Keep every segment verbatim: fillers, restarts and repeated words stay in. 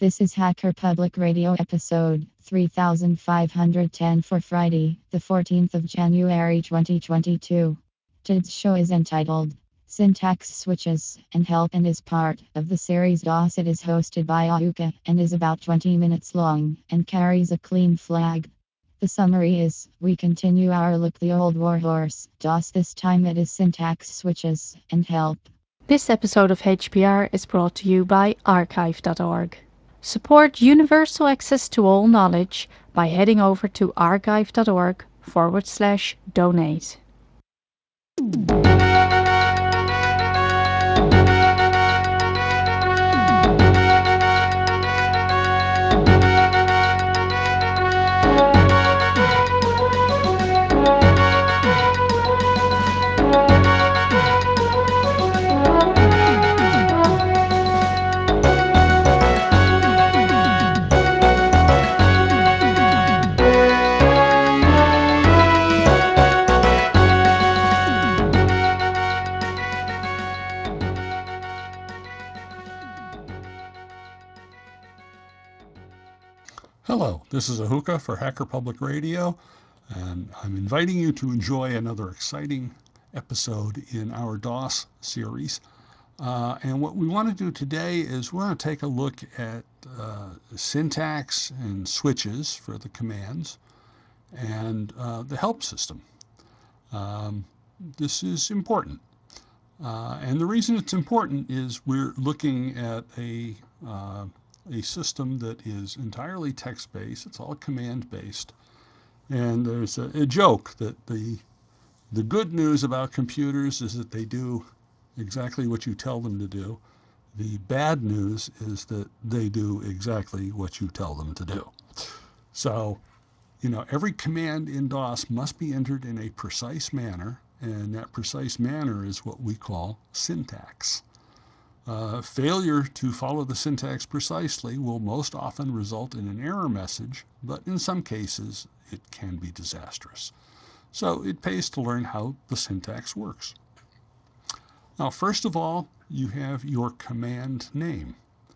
This is Hacker Public Radio episode three thousand five hundred ten for Friday, the fourteenth of January twenty twenty-two. Today's show is entitled Syntax Switches and Help and is part of the series DOS. It is hosted by Ahuka and is about twenty minutes long and carries a clean flag. The summary is we continue our look the old warhorse DOS. This time it is syntax switches and help. This episode of H P R is brought to you by archive dot org. Support universal access to all knowledge by heading over to archive dot org forward slash donate. Hello, this is Ahuka for Hacker Public Radio, and I'm inviting you to enjoy another exciting episode in our DOS series. Uh, and what we want to do today is we want to take a look at uh, syntax and switches for the commands and uh, the help system. Um, this is important. Uh, and the reason it's important is we're looking at a uh, a system that is entirely text-based. It's all command-based. And there's a, a joke that the the good news about computers is that they do exactly what you tell them to do. The bad news is that they do exactly what you tell them to do. So, you know, every command in DOS must be entered in a precise manner, and that precise manner is what we call syntax. Uh, failure to follow the syntax precisely will most often result in an error message, but in some cases it can be disastrous. So it pays to learn how the syntax works. Now, first of all, you have your command name.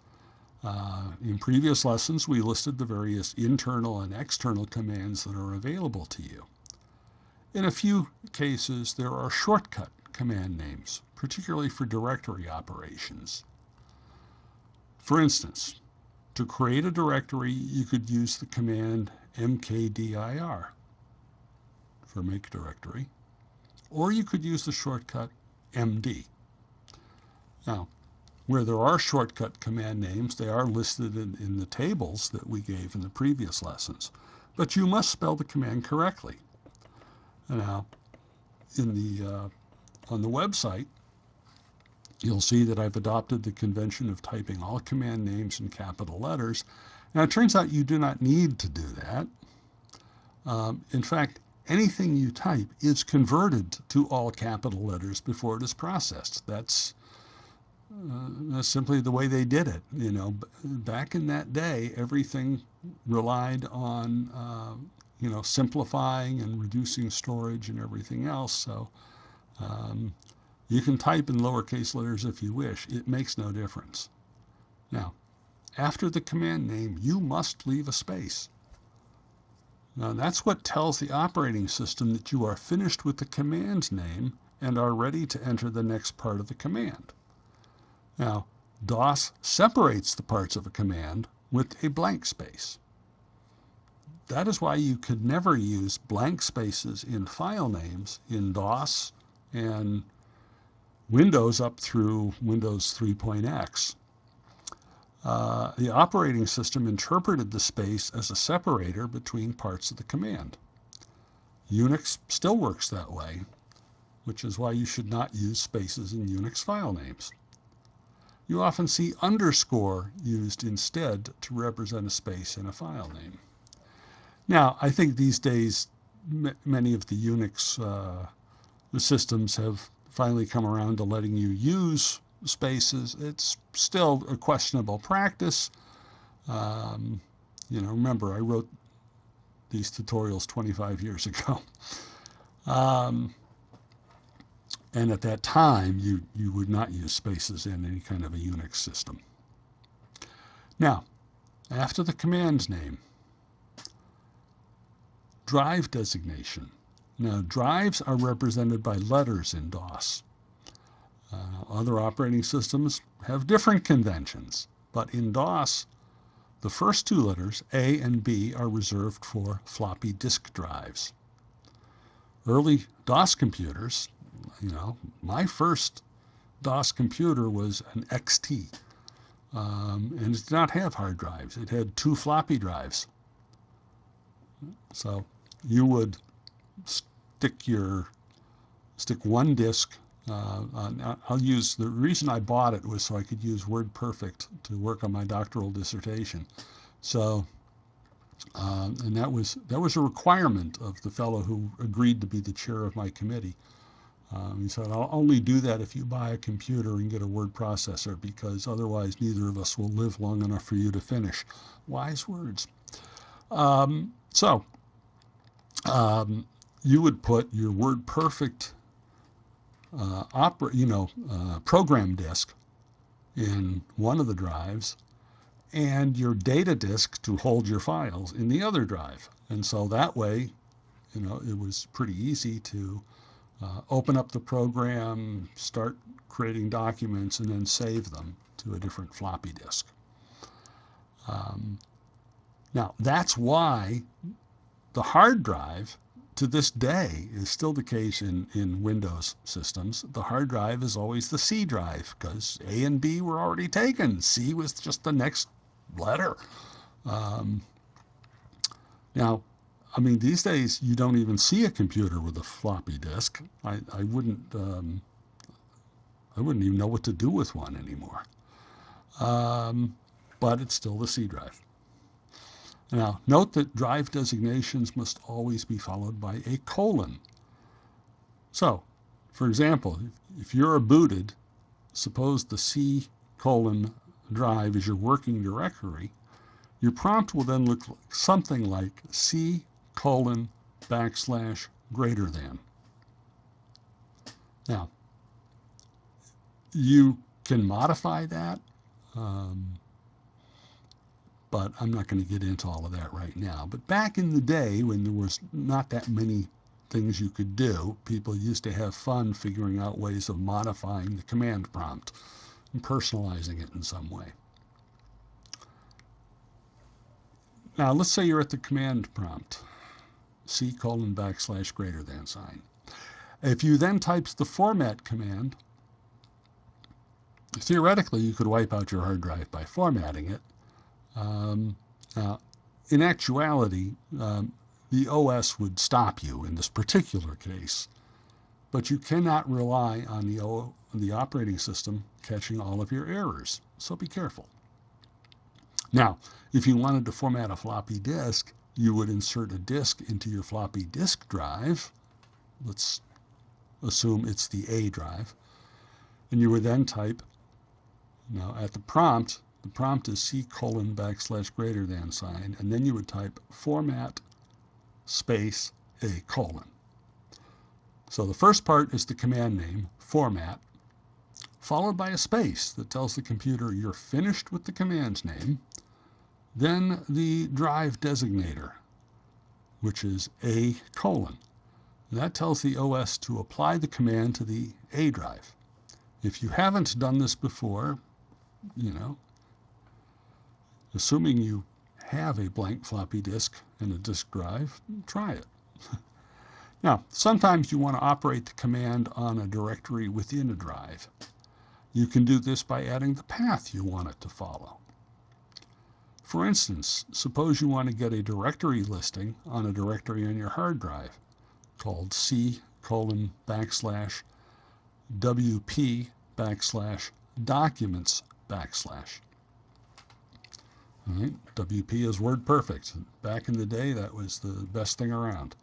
Uh, in previous lessons, we listed the various internal and external commands that are available to you. In a few cases, there are shortcut command names, particularly for directory operations. For instance, to create a directory, you could use the command mkdir for make directory, or you could use the shortcut md. Now, where there are shortcut command names, they are listed in, in the tables that we gave in the previous lessons, but you must spell the command correctly. Now, in the uh, on the website, you'll see that I've adopted the convention of typing all command names in capital letters. Now, it turns out you do not need to do that. Um, in fact, anything you type is converted to all capital letters before it is processed. That's, uh, that's simply the way they did it. You know, back in that day, everything relied on, uh, you know, simplifying and reducing storage and everything else. So um, you can type in lowercase letters if you wish. It makes no difference. Now, after the command name, you must leave a space. Now, that's what tells the operating system that you are finished with the command name and are ready to enter the next part of the command. Now, DOS separates the parts of a command with a blank space. That is why you could never use blank spaces in file names in DOS and Windows up through Windows three point x. Uh, the operating system interpreted the space as a separator between parts of the command. Unix still works that way, which is why you should not use spaces in Unix file names. You often see underscore used instead to represent a space in a file name. Now, I think these days m- many of the Unix uh, the systems have finally come around to letting you use spaces. It's still a questionable practice. Um, you know, remember, I wrote these tutorials twenty-five years ago. Um, and at that time, you, you would not use spaces in any kind of a Unix system. Now, After the command name, drive designation. Now, drives are represented by letters in DOS. Uh, other operating systems have different conventions, but in DOS, the first two letters, A and B, are reserved for floppy disk drives. Early DOS computers, you know, my first DOS computer was an X T, um, and it did not have hard drives. It had two floppy drives. So you would stick your stick one disk. Uh, on, I'll use the reason I bought it was so I could use WordPerfect to work on my doctoral dissertation. So, um, and that was that was a requirement of the fellow who agreed to be the chair of my committee. Um, he said, "I'll only do that if you buy a computer and get a word processor, because otherwise neither of us will live long enough for you to finish." Wise words. Um, so, um, you would put your WordPerfect uh, opera, you know, uh, program disk in one of the drives, and your data disk to hold your files in the other drive. And so that way, you know, it was pretty easy to uh, open up the program, start creating documents, and then save them to a different floppy disk. Um, now, that's why the hard drive, to this day, is still the case in, in Windows systems. The hard drive is always the C drive, because A and B were already taken. C was just the next letter. Um, now, I mean, these days you don't even see a computer with a floppy disk. I, I wouldn't um, I wouldn't even know what to do with one anymore. Um, but it's still the C drive. Now, note that drive designations must always be followed by a colon. So, for example, if you're booted, suppose the C colon drive is your working directory, your prompt will then look something like C colon backslash greater than. Now, you can modify that, um, but I'm not going to get into all of that right now. But back in the day, when there was not that many things you could do, people used to have fun figuring out ways of modifying the command prompt and personalizing it in some way. Now, let's say you're at the command prompt, C colon backslash greater than sign. If you then types the format command, theoretically you could wipe out your hard drive by formatting it. Um, now, in actuality, um, the O S would stop you in this particular case, but you cannot rely on the, o the operating system catching all of your errors, so be careful. Now, if you wanted to format a floppy disk, you would insert a disk into your floppy disk drive. Let's assume it's the A drive. And you would then type, now at the prompt, the prompt is C colon backslash greater than sign, and then you would type format space A colon. So the first part is the command name, format, followed by a space that tells the computer you're finished with the command name, then the drive designator, which is A colon. That tells the O S to apply the command to the A drive. If you haven't done this before, you know, assuming you have a blank floppy disk and a disk drive, try it. Now, sometimes you want to operate the command on a directory within a drive. You can do this by adding the path you want it to follow. For instance, suppose you want to get a directory listing on a directory on your hard drive called C colon backslash WP backslash documents backslash. All right, W P is WordPerfect. Back in the day, that was the best thing around.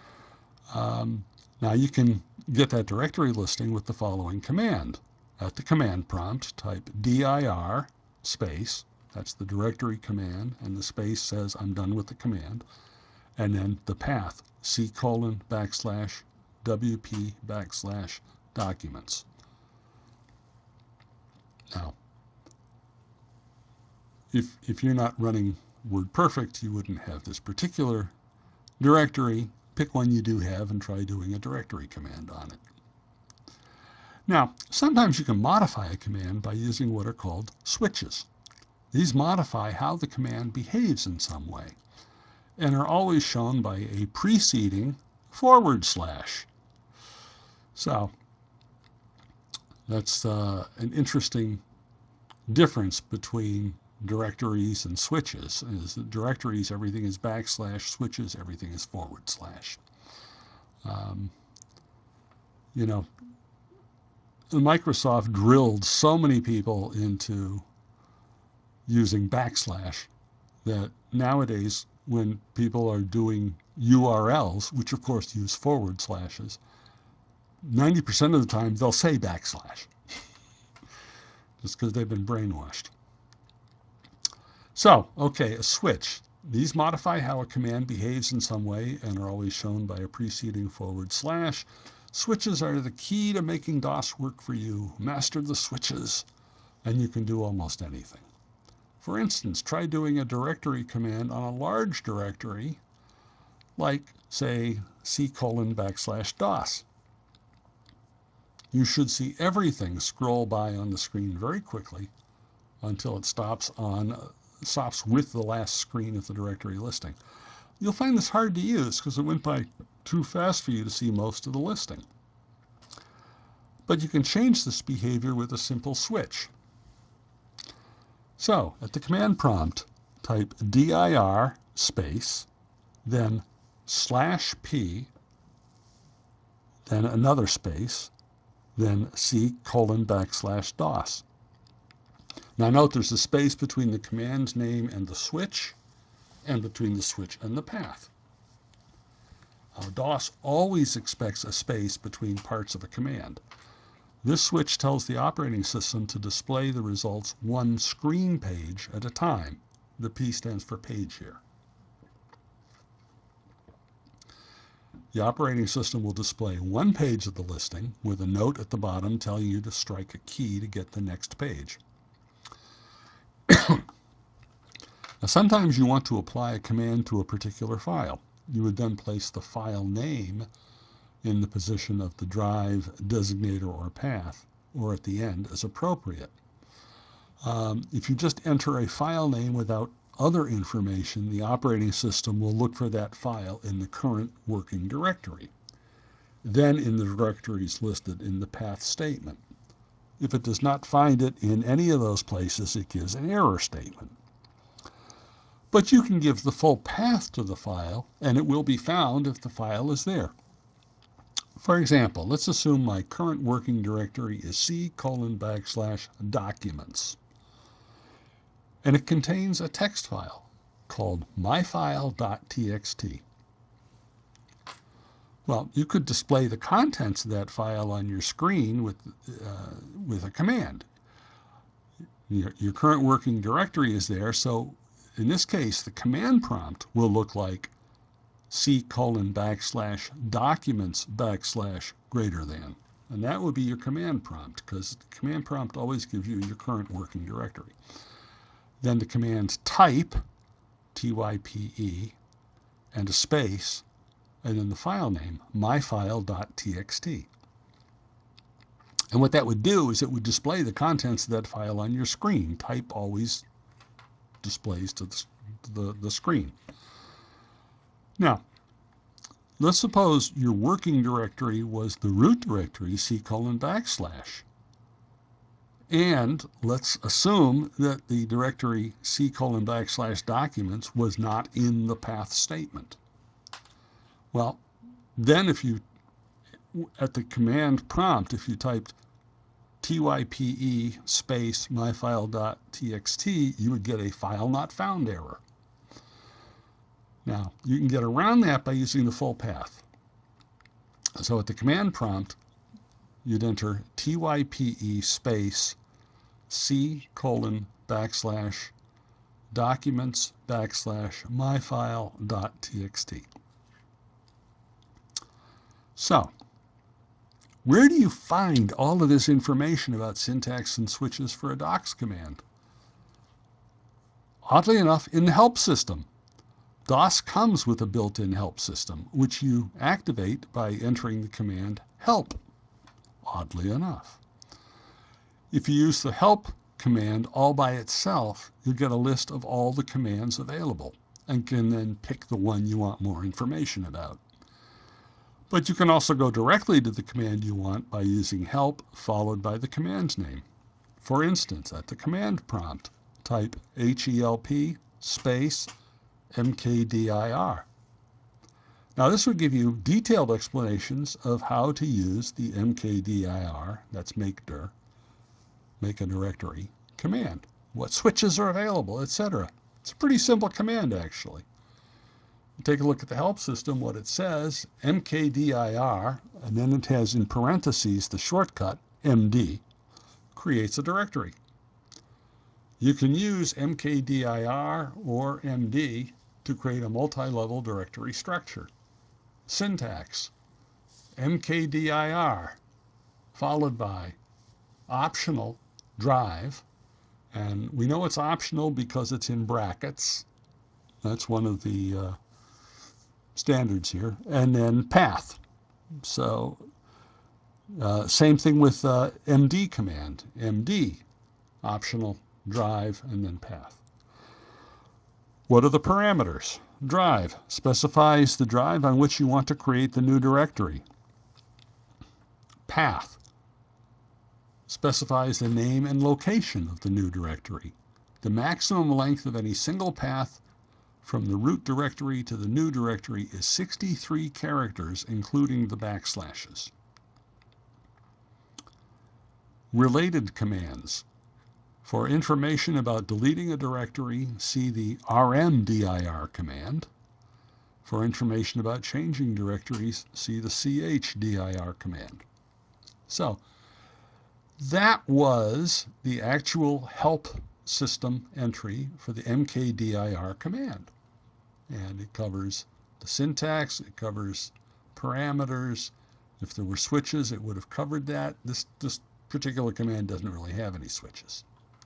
Um, now you can get that directory listing with the following command. At the command prompt, type dir space, that's the directory command, and the space says I'm done with the command, and then the path, C colon backslash WP backslash documents. Now, if, if you're not running WordPerfect, you wouldn't have this particular directory. Pick one you do have and try doing a directory command on it. Now, sometimes you can modify a command by using what are called switches. These modify how the command behaves in some way and are always shown by a preceding forward slash. So that's uh, an interesting difference between directories and switches. Is that directories, everything is backslash; switches, everything is forward slash. Um, you know, Microsoft drilled so many people into using backslash that nowadays when people are doing U R Ls, which of course use forward slashes, ninety percent of the time they'll say backslash just because they've been brainwashed. So, okay, a switch. These modify how a command behaves in some way and are always shown by a preceding forward slash. Switches are the key to making DOS work for you. Master the switches and you can do almost anything. For instance, try doing a directory command on a large directory like, say, C colon backslash DOS. You should see everything scroll by on the screen very quickly until it stops on stops with the last screen of the directory listing. You'll find this hard to use because it went by too fast for you to see most of the listing. But you can change this behavior with a simple switch. So, at the command prompt, type dir space, then slash p, then another space, then C colon backslash DOS. Now note there's a space between the command name and the switch, and between the switch and the path. Uh, DOS always expects a space between parts of a command. This switch tells the operating system to display the results one screen page at a time. The P stands for page here. The operating system will display one page of the listing with a note at the bottom telling you to strike a key to get the next page. Now, sometimes you want to apply a command to a particular file. You would then place the file name in the position of the drive, designator, or path, or at the end as appropriate. Um, if you just enter a file name without other information, the operating system will look for that file in the current working directory, then in the directories listed in the path statement. If it does not find it in any of those places, it gives an error statement. But you can give the full path to the file, and it will be found if the file is there. For example, let's assume my current working directory is C colon backslash documents, and it contains a text file called myfile.txt. Well, you could display the contents of that file on your screen with, uh, with a command. Your, your current working directory is there, so in this case, the command prompt will look like C colon backslash documents backslash greater than. And that would be your command prompt, because the command prompt always gives you your current working directory. Then the command type, T Y P E, and a space, and then the file name, myfile.txt. And what that would do is it would display the contents of that file on your screen. Type always displays to the, the, the screen. Now, let's suppose your working directory was the root directory, C colon backslash. And let's assume that the directory C colon backslash documents was not in the path statement. Well, then if you, at the command prompt, if you typed T Y P E space myfile.txt, you would get a file not found error. Now, you can get around that by using the full path. So at the command prompt, you'd enter T Y P E space C colon backslash documents backslash myfile.txt. So, where do you find all of this information about syntax and switches for a docs command? Oddly enough, in the help system, DOS comes with a built-in help system, which you activate by entering the command help, oddly enough. If you use the help command all by itself, you'll get a list of all the commands available and can then pick the one you want more information about. But you can also go directly to the command you want by using help followed by the command name. For instance, at the command prompt, type help space mkdir. Now this would give you detailed explanations of how to use the mkdir, that's make dir, make a directory, command, what switches are available, et cetera. It's a pretty simple command, actually. Take a look at the help system, what it says, mkdir, and then it has in parentheses the shortcut, md, creates a directory. You can use mkdir or md to create a multi-level directory structure. Syntax, mkdir, followed by optional drive, and we know it's optional because it's in brackets. That's one of the uh, standards here, and then path. So uh, same thing with uh, md command, md, optional drive, and then path. What are the parameters? Drive specifies the drive on which you want to create the new directory. Path specifies the name and location of the new directory. The maximum length of any single path from the root directory to the new directory is sixty-three characters, including the backslashes. Related commands. For information about deleting a directory, see the rmdir command. For information about changing directories, see the chdir command. So, that was the actual help system entry for the mkdir command. And it covers the syntax, it covers parameters. If there were switches, it would have covered that. This, this particular command doesn't really have any switches.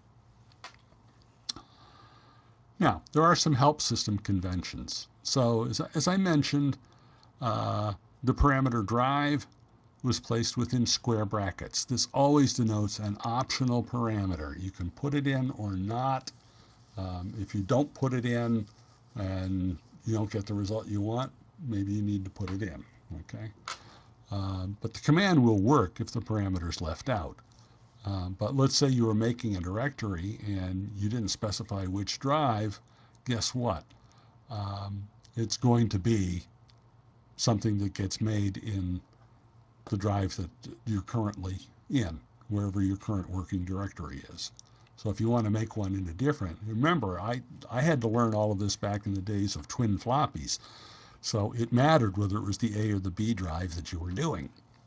Now, there are some help system conventions. So, as, as I mentioned, uh, the parameter drive was placed within square brackets. This always denotes an optional parameter. You can put it in or not. Um, if you don't put it in and you don't get the result you want, maybe you need to put it in. Okay, uh, but the command will work if the parameter is left out. Uh, but let's say you were making a directory and you didn't specify which drive. Guess what? Um, it's going to be something that gets made in the drive that you're currently in, wherever your current working directory is. So if you want to make one into different, remember, I, I had to learn all of this back in the days of twin floppies. So it mattered whether it was the A or the B drive that you were doing.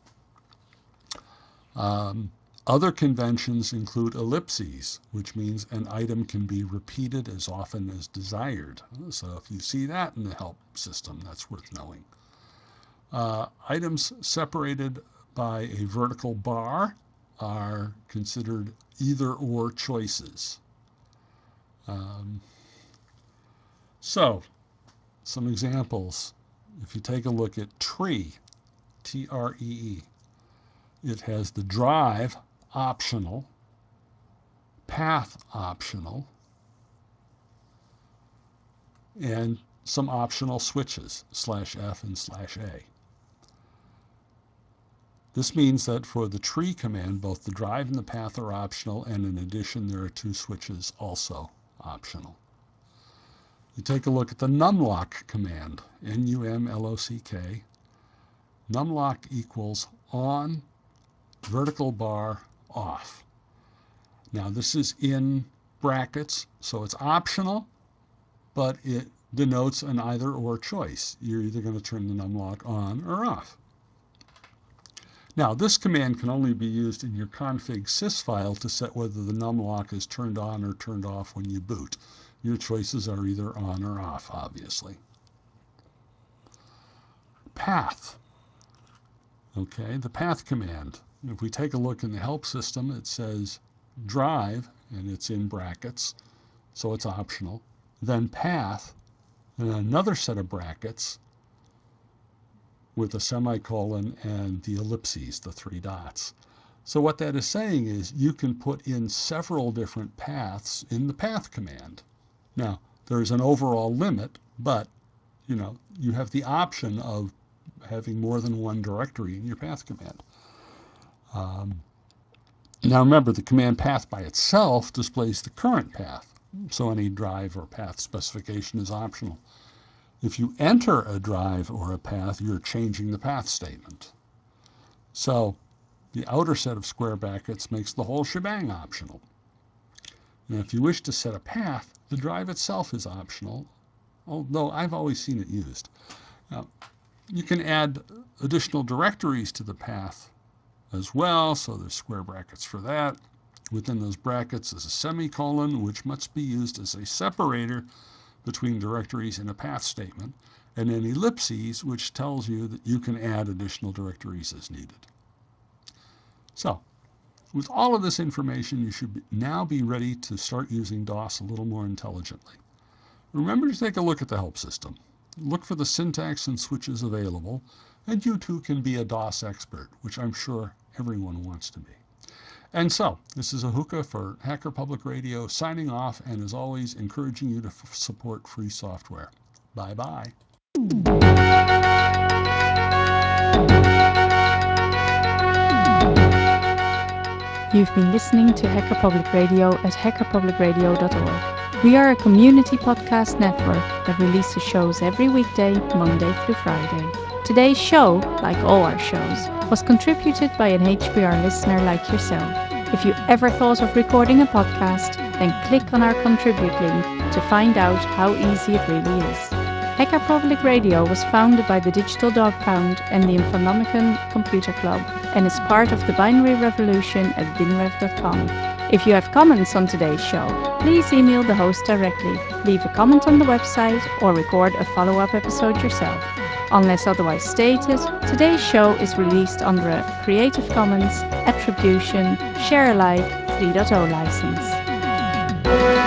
Um, other conventions include ellipses, which means an item can be repeated as often as desired. So if you see that in the help system, that's worth knowing. Uh, items separated by a vertical bar are considered either or choices. Um, so, some examples. If you take a look at tree, T R E E, it has the drive optional, path optional, and some optional switches, slash F and slash A. This means that for the tree command, both the drive and the path are optional, and in addition, there are two switches also optional. You take a look at the numlock command, N U M L O C K. Numlock equals on, vertical bar, off. Now this is in brackets, so it's optional, but it denotes an either or choice. You're either going to turn the numlock on or off. Now, this command can only be used in your config sys file to set whether the numlock is turned on or turned off when you boot. Your choices are either on or off, obviously. Path. Okay, the path command. If we take a look in the help system, it says drive, and it's in brackets, so it's optional, then path, and another set of brackets with a semicolon and the ellipses, the three dots. So what that is saying is you can put in several different paths in the path command. Now, there's an overall limit, but you know, you have the option of having more than one directory in your path command. Um, now remember, the command path by itself displays the current path, so any drive or path specification is optional. If you enter a drive or a path, you're changing the path statement. So the outer set of square brackets makes the whole shebang optional. Now, if you wish to set a path, the drive itself is optional, although I've always seen it used. Now, you can add additional directories to the path as well, so there's square brackets for that. Within those brackets is a semicolon, which must be used as a separator between directories in a path statement, and then ellipses, which tells you that you can add additional directories as needed. So, with all of this information, you should now be ready to start using DOS a little more intelligently. Remember to take a look at the help system. Look for the syntax and switches available, and you too can be a DOS expert, which I'm sure everyone wants to be. And so, this is Ahuka for Hacker Public Radio signing off, and as always, encouraging you to f- support free software. Bye-bye. You've been listening to Hacker Public Radio at hacker public radio dot org. We are a community podcast network that releases shows every weekday, Monday through Friday. Today's show, like all our shows, was contributed by an H P R listener like yourself. If you ever thought of recording a podcast, then click on our contribute link to find out how easy it really is. Hacker Public Radio was founded by the Digital Dog Pound and the Infonomicon Computer Club and is part of the Binary Revolution at binrev dot com. If you have comments on today's show, please email the host directly, leave a comment on the website, or record a follow-up episode yourself. Unless otherwise stated, today's show is released under a Creative Commons Attribution Share Alike three point oh license.